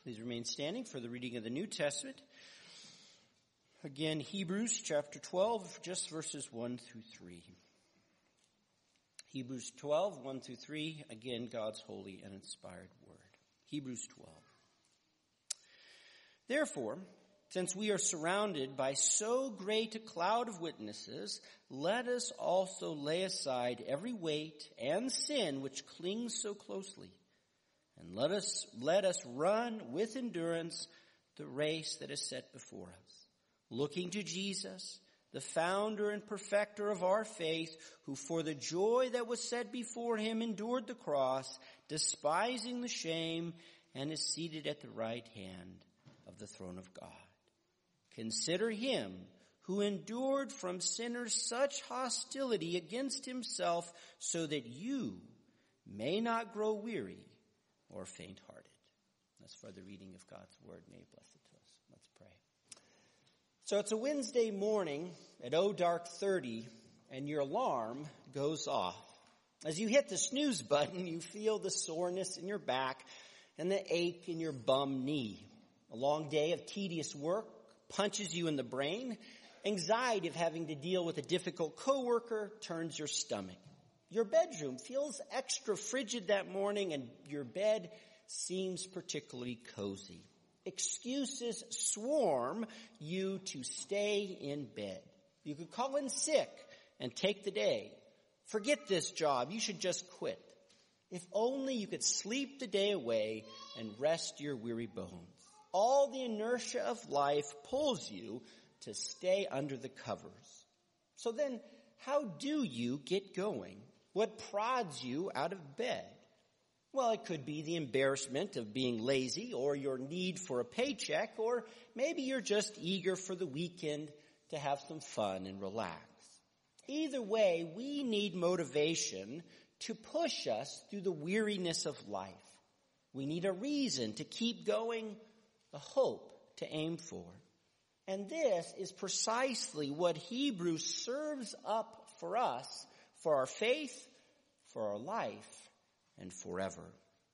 Please remain standing for the reading of the New Testament. Again, Hebrews chapter 12, just verses 1 through 3. Hebrews 12, 1 through 3, again, God's holy and inspired word. Hebrews 12. Therefore, since we are surrounded by so great a cloud of witnesses, let us also lay aside every weight and sin which clings so closely. And let us run with endurance the race that is set before us, looking to Jesus, the founder and perfecter of our faith, who for the joy that was set before him endured the cross, despising the shame, and is seated at the right hand of the throne of God. Consider him who endured from sinners such hostility against himself, so that you may not grow weary or faint-hearted. That's for the reading of God's word. May it bless it to us. Let's pray. So it's a Wednesday morning at dark 30, and your alarm goes off. As you hit the snooze button, you feel the soreness in your back and the ache in your bum knee. A long day of tedious work punches you in the brain. Anxiety of having to deal with a difficult coworker turns your stomach. Your bedroom feels extra frigid that morning, and your bed seems particularly cozy. Excuses swarm you to stay in bed. You could call in sick and take the day. Forget this job. You should just quit. If only you could sleep the day away and rest your weary bones. All the inertia of life pulls you to stay under the covers. So then, how do you get going? What prods you out of bed? Well, it could be the embarrassment of being lazy, or your need for a paycheck, or maybe you're just eager for the weekend to have some fun and relax. Either way, we need motivation to push us through the weariness of life. We need a reason to keep going, a hope to aim for. And this is precisely what Hebrews serves up for us, for our faith, for our life, and forever.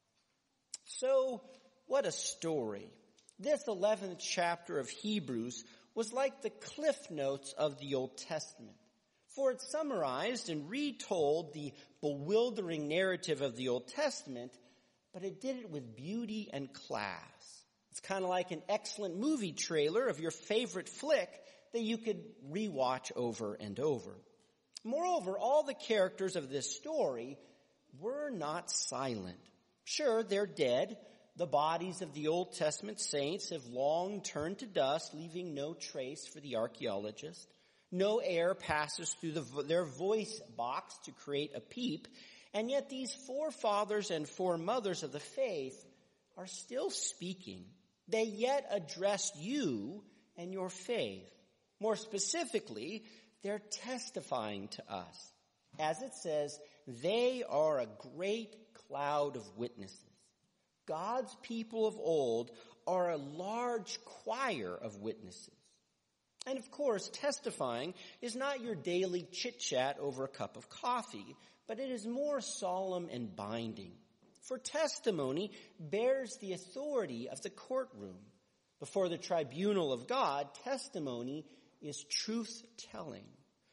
So, what a story. This 11th chapter of Hebrews was like the cliff notes of the Old Testament. For it summarized and retold the bewildering narrative of the Old Testament, but it did it with beauty and class. It's kind of like an excellent movie trailer of your favorite flick that you could rewatch over and over. Moreover, all the characters of this story were not silent. Sure, they're dead. The bodies of the Old Testament saints have long turned to dust, leaving no trace for the archaeologist. No air passes through their voice box to create a peep. And yet these forefathers and foremothers of the faith are still speaking. They yet address you and your faith. More specifically, they're testifying to us. As it says, they are a great cloud of witnesses. God's people of old are a large choir of witnesses. And of course, testifying is not your daily chit-chat over a cup of coffee, but it is more solemn and binding. For testimony bears the authority of the courtroom. Before the tribunal of God, testimony is truth-telling.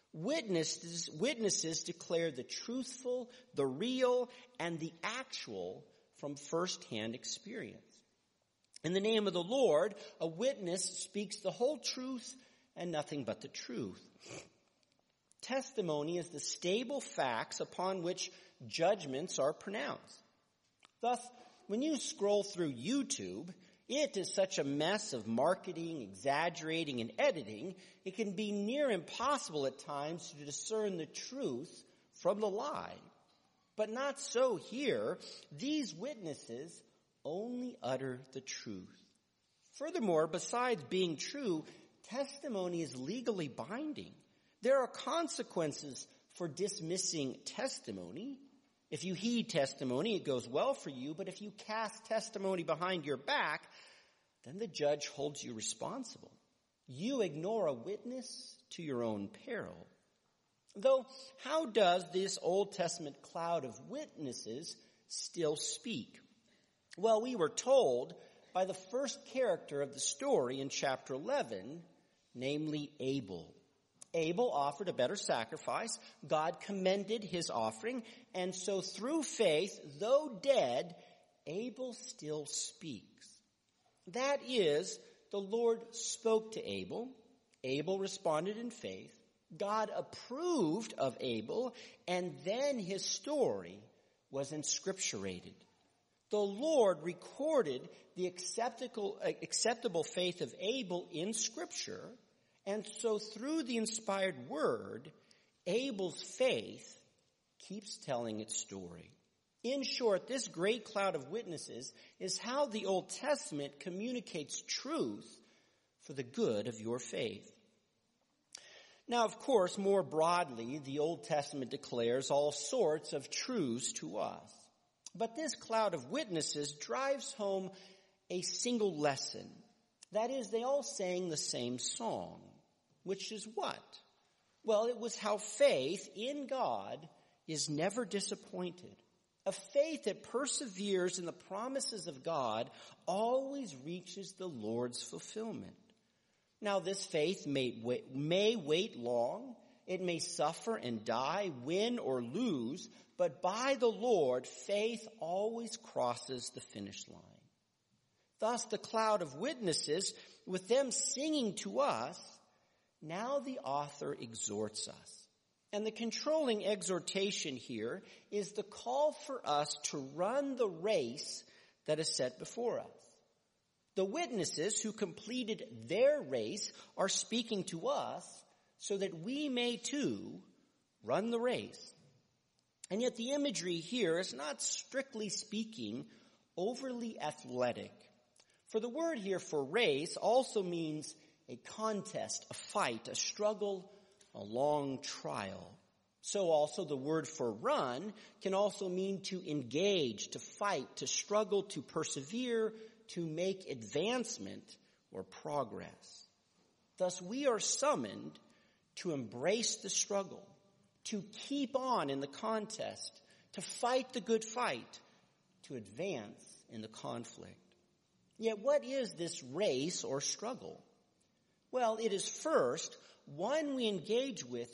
Witnesses declare the truthful, the real, and the actual from first-hand experience. In the name of the Lord, a witness speaks the whole truth and nothing but the truth. Testimony is the stable facts upon which judgments are pronounced. Thus, when you scroll through YouTube, it is such a mess of marketing, exaggerating, and editing, it can be near impossible at times to discern the truth from the lie. But not so here. These witnesses only utter the truth. Furthermore, besides being true, testimony is legally binding. There are consequences for dismissing testimony. If you heed testimony, it goes well for you, but if you cast testimony behind your back, then the judge holds you responsible. You ignore a witness to your own peril. Though, how does this Old Testament cloud of witnesses still speak? Well, we were told by the first character of the story in chapter 11, namely Abel. Abel offered a better sacrifice. God commended his offering, and so through faith, though dead, Abel still speaks. That is, the Lord spoke to Abel. Abel responded in faith. God approved of Abel, and then his story was inscripturated. The Lord recorded the acceptable faith of Abel in Scripture, and so through the inspired word, Abel's faith keeps telling its story. In short, this great cloud of witnesses is how the Old Testament communicates truth for the good of your faith. Now, of course, more broadly, the Old Testament declares all sorts of truths to us. But this cloud of witnesses drives home a single lesson. That is, they all sang the same song, which is what? Well, it was how faith in God is never disappointed. A faith that perseveres in the promises of God always reaches the Lord's fulfillment. Now, this faith may wait long. It may suffer and die, win or lose, but by the Lord, faith always crosses the finish line. Thus, the cloud of witnesses, with them singing to us, now the author exhorts us. And the controlling exhortation here is the call for us to run the race that is set before us. The witnesses who completed their race are speaking to us so that we may too run the race. And yet the imagery here is not, strictly speaking, overly athletic. For the word here for race also means a contest, a fight, a struggle, a long trial. So also the word for run can also mean to engage, to fight, to struggle, to persevere, to make advancement or progress. Thus we are summoned to embrace the struggle, to keep on in the contest, to fight the good fight, to advance in the conflict. Yet what is this race or struggle? Well, it is first one we engage with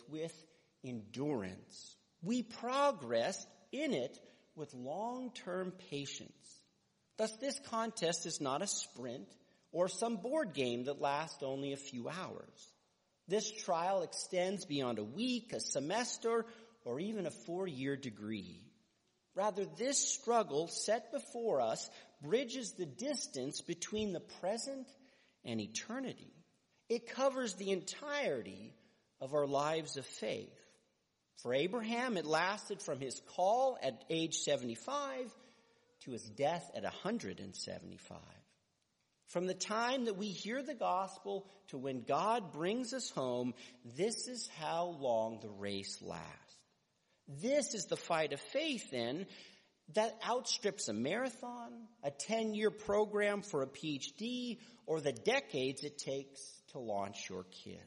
endurance. We progress in it with long-term patience. Thus, this contest is not a sprint or some board game that lasts only a few hours. This trial extends beyond a week, a semester, or even a 4-year degree. Rather, this struggle set before us bridges the distance between the present and eternity. It covers the entirety of our lives of faith. For Abraham, it lasted from his call at age 75 to his death at 175. From the time that we hear the gospel to when God brings us home, this is how long the race lasts. This is the fight of faith, then, that outstrips a marathon, a 10-year program for a PhD, or the decades it takes to launch your kids.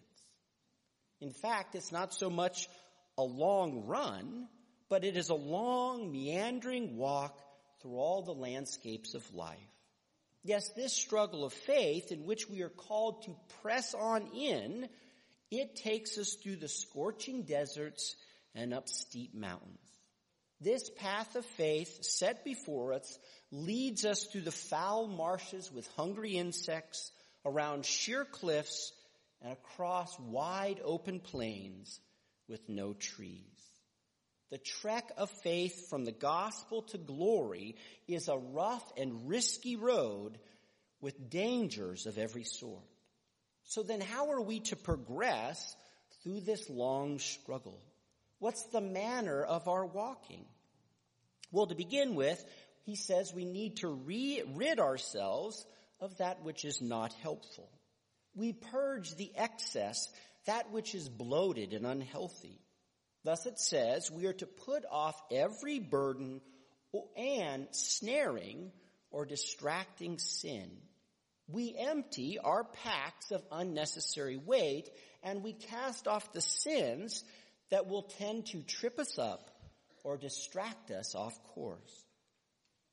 In fact, it's not so much a long run, but it is a long, meandering walk through all the landscapes of life. Yes, this struggle of faith in which we are called to press on in, it takes us through the scorching deserts and up steep mountains. This path of faith set before us leads us through the foul marshes with hungry insects, around sheer cliffs, and across wide open plains with no trees. The trek of faith from the gospel to glory is a rough and risky road with dangers of every sort. So then how are we to progress through this long struggle? What's the manner of our walking? Well, to begin with, he says we need to rid ourselves of that which is not helpful. We purge the excess, that which is bloated and unhealthy. Thus it says we are to put off every burden and snaring or distracting sin. We empty our packs of unnecessary weight, and we cast off the sins that will tend to trip us up or distract us off course.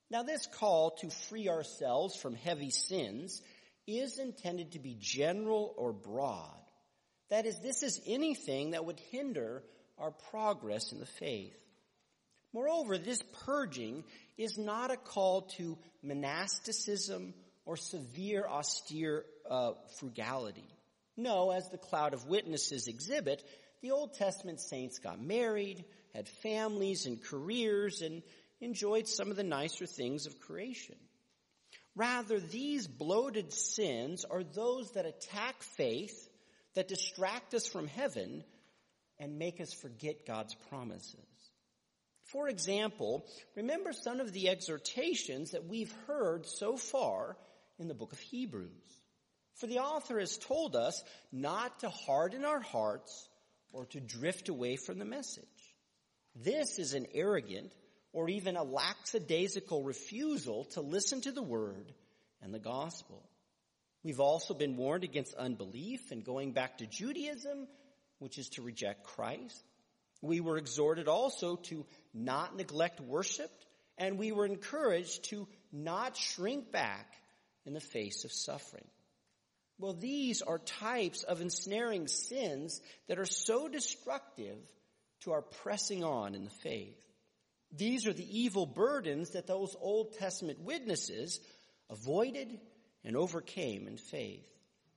Now, this call to free ourselves from heavy sins is intended to be general or broad. That is, this is anything that would hinder our progress in the faith. Moreover, this purging is not a call to monasticism or severe, austere frugality. No, as the cloud of witnesses exhibit, the Old Testament saints got married, had families and careers, and enjoyed some of the nicer things of creation. Rather, these bloated sins are those that attack faith, that distract us from heaven, and make us forget God's promises. For example, remember some of the exhortations that we've heard so far in the book of Hebrews. For the author has told us not to harden our hearts or to drift away from the message. This is an arrogant or even a lackadaisical refusal to listen to the word and the gospel. We've also been warned against unbelief and going back to Judaism, which is to reject Christ. We were exhorted also to not neglect worship, and we were encouraged to not shrink back in the face of suffering. Well, these are types of ensnaring sins that are so destructive to our pressing on in the faith. These are the evil burdens that those Old Testament witnesses avoided and overcame in faith.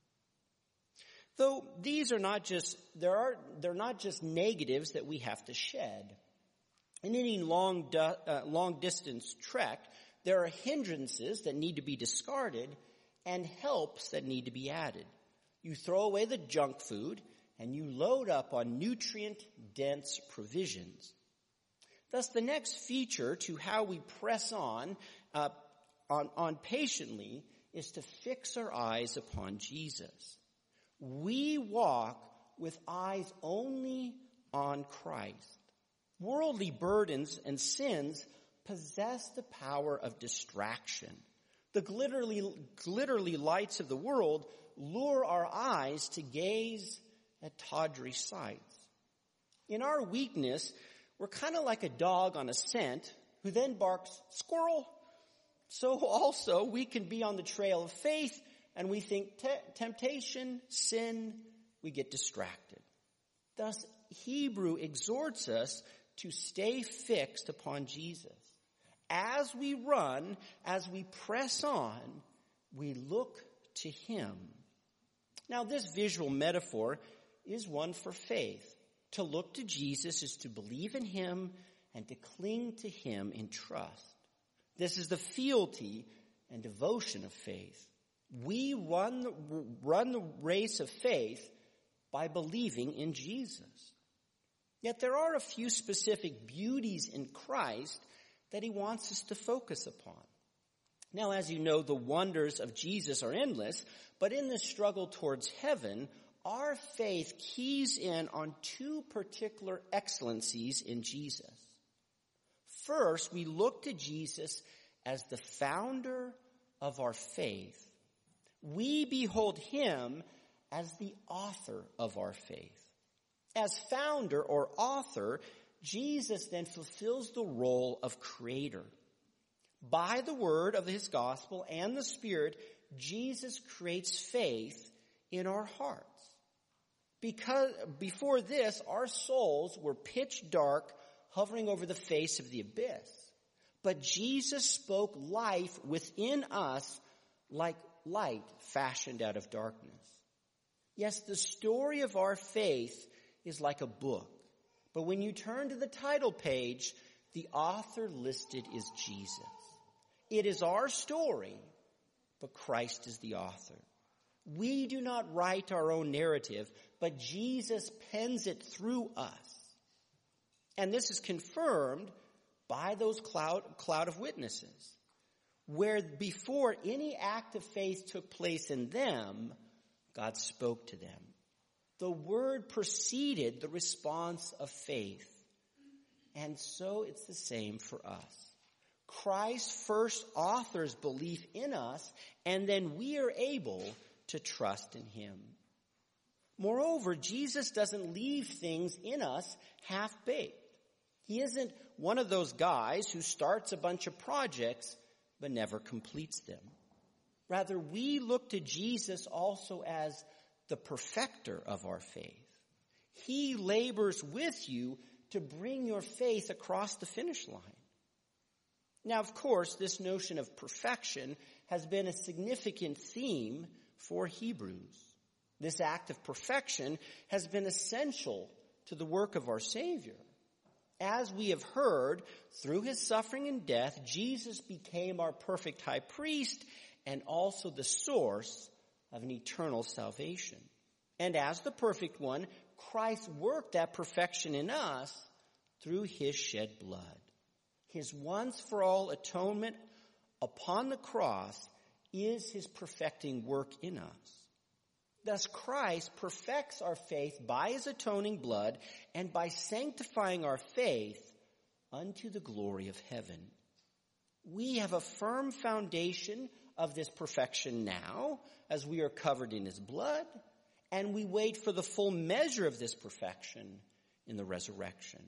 Though these are not just, they're not just negatives that we have to shed. In any long distance trek, there are hindrances that need to be discarded and helps that need to be added. You throw away the junk food and you load up on nutrient-dense provisions. Thus, the next feature to how we press on patiently is to fix our eyes upon Jesus. We walk with eyes only on Christ. Worldly burdens and sins possess the power of distraction. The glittery lights of the world lure our eyes to gaze at tawdry sights. In our weakness, we're kind of like a dog on a scent who then barks, "Squirrel!" So also we can be on the trail of faith and we think temptation, sin, we get distracted. Thus, Hebrew exhorts us to stay fixed upon Jesus. As we run, as we press on, we look to him. Now, this visual metaphor is one for faith. To look to Jesus is to believe in him and to cling to him in trust. This is the fealty and devotion of faith. We run the race of faith by believing in Jesus. Yet there are a few specific beauties in Christ that he wants us to focus upon. Now, as you know, the wonders of Jesus are endless, but in the struggle towards heaven, our faith keys in on two particular excellencies in Jesus. First, we look to Jesus as the founder of our faith. We behold him as the author of our faith. As founder or author, Jesus then fulfills the role of creator. By the word of his gospel and the Spirit, Jesus creates faith in our hearts. Because before this, our souls were pitch dark, hovering over the face of the abyss. But Jesus spoke life within us like light fashioned out of darkness. Yes, the story of our faith is like a book. But when you turn to the title page, the author listed is Jesus. It is our story, but Christ is the author. We do not write our own narrative, but Jesus pens it through us. And this is confirmed by those cloud of witnesses, where before any act of faith took place in them, God spoke to them. The word preceded the response of faith. And so it's the same for us. Christ first authors belief in us, and then we are able to trust in him. Moreover, Jesus doesn't leave things in us half-baked. He isn't one of those guys who starts a bunch of projects but never completes them. Rather, we look to Jesus also as the perfecter of our faith. He labors with you to bring your faith across the finish line. Now, of course, this notion of perfection has been a significant theme for Hebrews. This act of perfection has been essential to the work of our Savior. As we have heard, through his suffering and death, Jesus became our perfect high priest and also the source of an eternal salvation. And as the perfect one, Christ worked that perfection in us through his shed blood. His once-for-all atonement upon the cross is his perfecting work in us. Thus, Christ perfects our faith by his atoning blood and by sanctifying our faith unto the glory of heaven. We have a firm foundation of this perfection now, as we are covered in his blood, and we wait for the full measure of this perfection in the resurrection.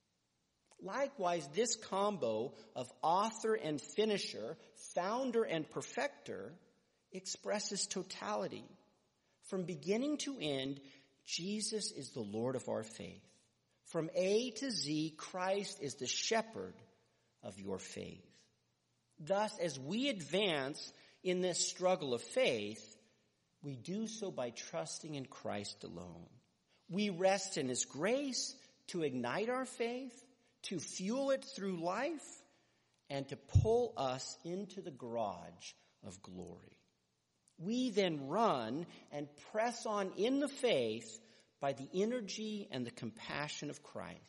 Likewise, this combo of author and finisher, founder and perfecter, expresses totality. From beginning to end, Jesus is the Lord of our faith. From A to Z, Christ is the shepherd of your faith. Thus, as we advance in this struggle of faith, we do so by trusting in Christ alone. We rest in his grace to ignite our faith, to fuel it through life, and to pull us into the garage of glory. We then run and press on in the faith by the energy and the compassion of Christ.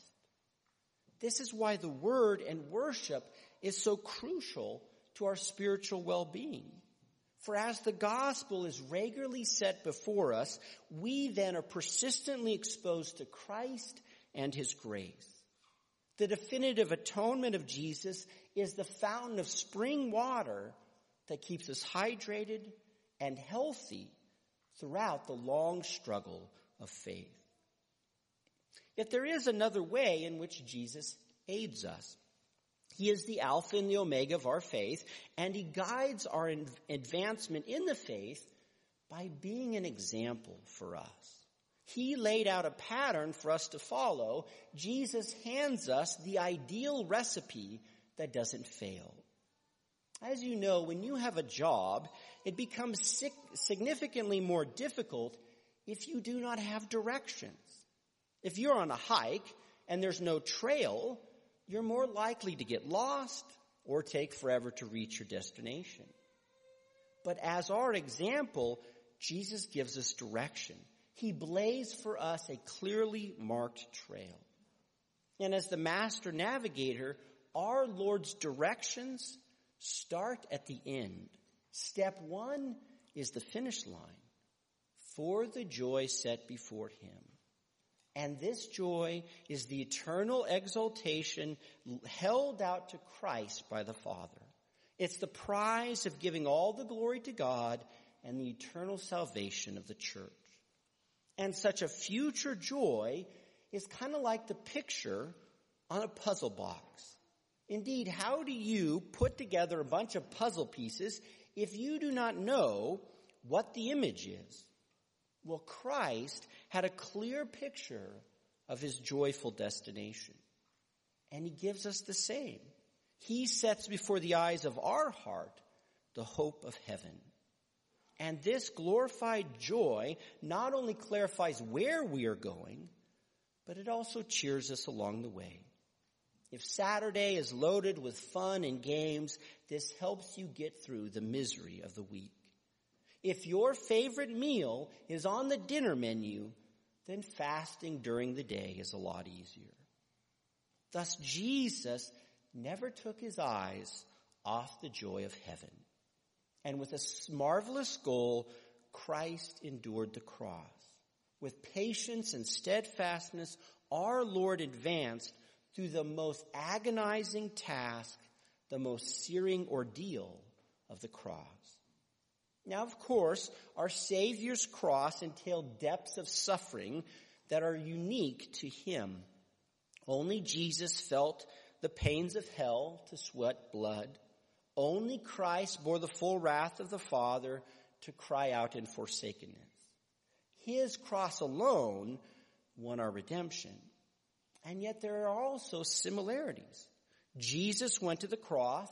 This is why the word and worship is so crucial to our spiritual well-being. For as the gospel is regularly set before us, we then are persistently exposed to Christ and his grace. The definitive atonement of Jesus is the fountain of spring water that keeps us hydrated and healthy throughout the long struggle of faith. Yet there is another way in which Jesus aids us. He is the Alpha and the Omega of our faith, and he guides our advancement in the faith by being an example for us. He laid out a pattern for us to follow. Jesus hands us the ideal recipe that doesn't fail. As you know, when you have a job, it becomes significantly more difficult if you do not have directions. If you're on a hike and there's no trail, you're more likely to get lost or take forever to reach your destination. But as our example, Jesus gives us direction. He blazed for us a clearly marked trail. And as the master navigator, our Lord's directions start at the end. Step 1 is the finish line, for the joy set before him. And this joy is the eternal exaltation held out to Christ by the Father. It's the prize of giving all the glory to God and the eternal salvation of the church. And such a future joy is kind of like the picture on a puzzle box. Indeed, how do you put together a bunch of puzzle pieces if you do not know what the image is? Well, Christ had a clear picture of his joyful destination. And he gives us the same. He sets before the eyes of our heart the hope of heaven. And this glorified joy not only clarifies where we are going, but it also cheers us along the way. If Saturday is loaded with fun and games, this helps you get through the misery of the week. If your favorite meal is on the dinner menu, then fasting during the day is a lot easier. Thus, Jesus never took his eyes off the joy of heaven. And with a marvelous goal, Christ endured the cross. With patience and steadfastness, our Lord advanced through the most agonizing task, the most searing ordeal of the cross. Now, of course, our Savior's cross entailed depths of suffering that are unique to him. Only Jesus felt the pains of hell to sweat blood. Only Christ bore the full wrath of the Father to cry out in forsakenness. His cross alone won our redemption. And yet there are also similarities. Jesus went to the cross,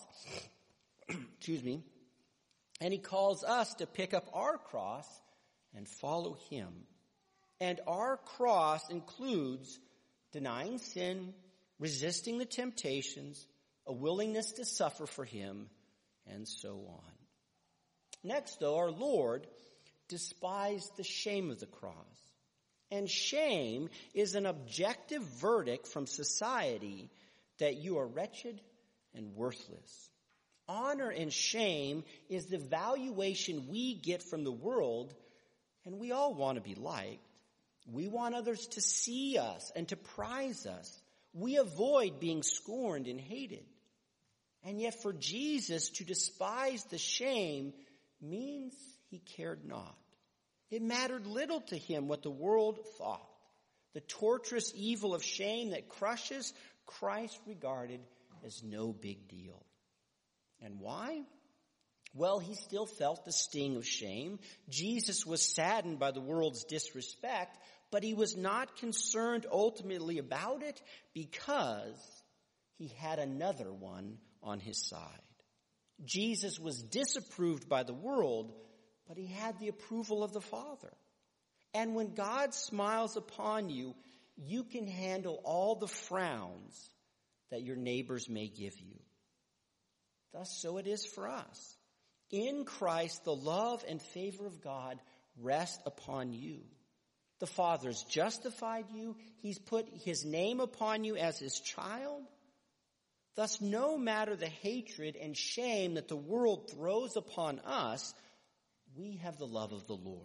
and he calls us to pick up our cross and follow him. And our cross includes denying sin, resisting the temptations, a willingness to suffer for him, and so on. Next, though, our Lord despised the shame of the cross. And shame is an objective verdict from society that you are wretched and worthless. Honor and shame is the valuation we get from the world, and we all want to be liked. We want others to see us and to prize us. We avoid being scorned and hated. And yet for Jesus to despise the shame means he cared not. It mattered little to him what the world thought. The torturous evil of shame that crushes, Christ regarded as no big deal. And why? Well, he still felt the sting of shame. Jesus was saddened by the world's disrespect, but he was not concerned ultimately about it because he had another one on his side. Jesus was disapproved by the world, but he had the approval of the Father. And when God smiles upon you, you can handle all the frowns that your neighbors may give you. Thus, so it is for us. In Christ, the love and favor of God rest upon you. The Father's justified you. He's put his name upon you as his child. Thus, no matter the hatred and shame that the world throws upon us, we have the love of the Lord.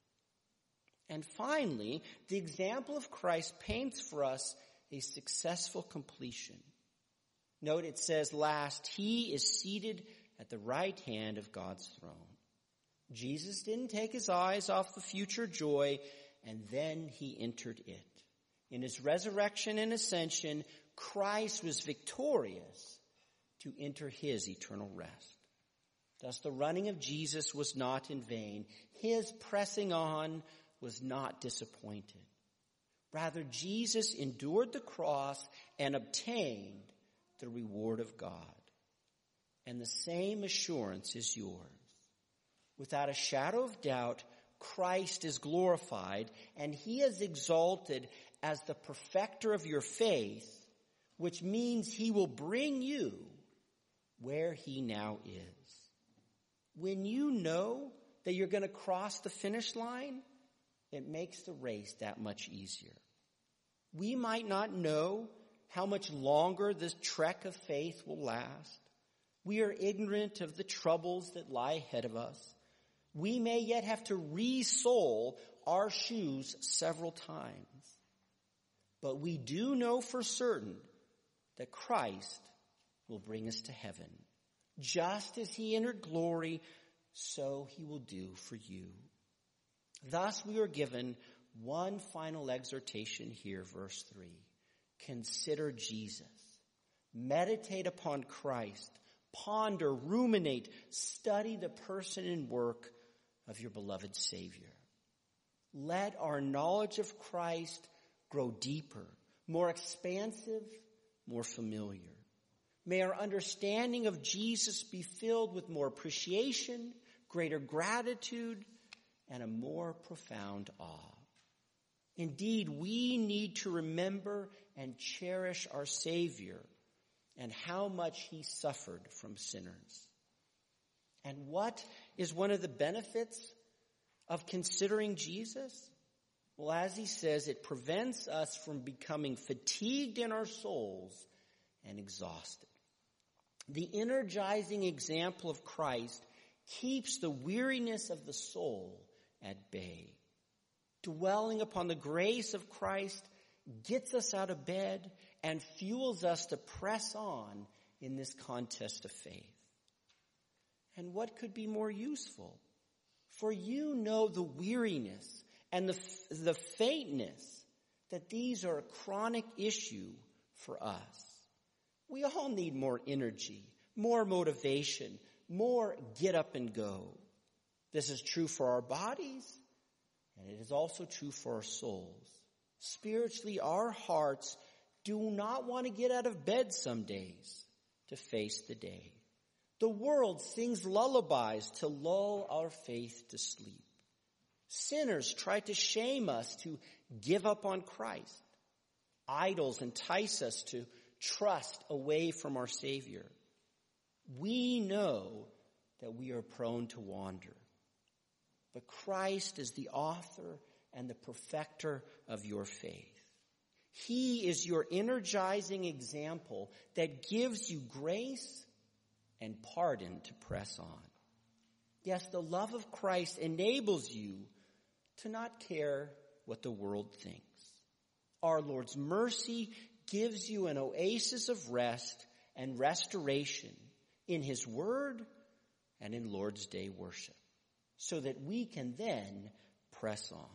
And finally, the example of Christ paints for us a successful completion. Note it says last, he is seated at the right hand of God's throne. Jesus didn't take his eyes off the future joy, and then he entered it. In his resurrection and ascension, Christ was victorious to enter his eternal rest. Thus the running of Jesus was not in vain. His pressing on was not disappointed. Rather, Jesus endured the cross and obtained the reward of God. And the same assurance is yours. Without a shadow of doubt, Christ is glorified, and he is exalted as the perfecter of your faith, which means he will bring you where he now is. When you know that you're going to cross the finish line, it makes the race that much easier. We might not know how much longer this trek of faith will last. We are ignorant of the troubles that lie ahead of us. We may yet have to re-sole our shoes several times. But we do know for certain that Christ will bring us to heaven. Just as he entered glory, so he will do for you. Thus we are given one final exhortation here, verse 3. Consider Jesus. Meditate upon Christ. Ponder, ruminate, study the person and work of your beloved Savior. Let our knowledge of Christ grow deeper, more expansive, more familiar. May our understanding of Jesus be filled with more appreciation, greater gratitude, and a more profound awe. Indeed, we need to remember and cherish our Savior and how much he suffered from sinners. And what is one of the benefits of considering Jesus? Well, as he says, it prevents us from becoming fatigued in our souls and exhausted. The energizing example of Christ keeps the weariness of the soul at bay. Dwelling upon the grace of Christ gets us out of bed and fuels us to press on in this contest of faith. And what could be more useful? For you know the weariness and the faintness that these are a chronic issue for us. We all need more energy, more motivation, more get up and go. This is true for our bodies, and it is also true for our souls. Spiritually, our hearts do not want to get out of bed some days to face the day. The world sings lullabies to lull our faith to sleep. Sinners try to shame us to give up on Christ. Idols entice us to trust away from our Savior. We know that we are prone to wander. But Christ is the author and the perfecter of your faith. He is your energizing example that gives you grace and pardon to press on. Yes, the love of Christ enables you to not care what the world thinks. Our Lord's mercy gives you an oasis of rest and restoration in His Word and in Lord's Day worship, so that we can then press on.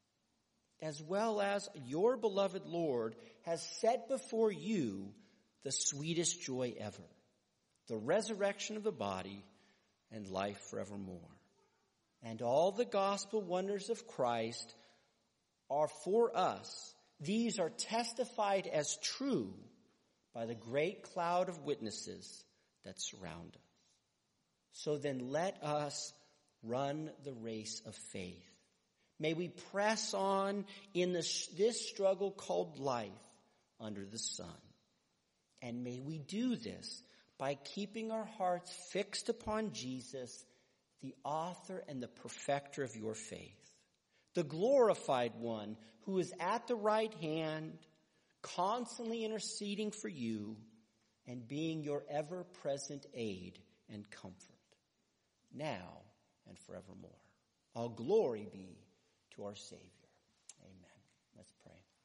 As well as your beloved Lord has set before you the sweetest joy ever, the resurrection of the body and life forevermore. And all the gospel wonders of Christ are for us. These are testified as true by the great cloud of witnesses that surround us. So then let us run the race of faith. May we press on in this struggle called life under the sun. And may we do this by keeping our hearts fixed upon Jesus, the author and the perfecter of your faith, the glorified one who is at the right hand, constantly interceding for you and being your ever-present aid and comfort, now and forevermore. All glory be to our Savior. Amen. Let's pray.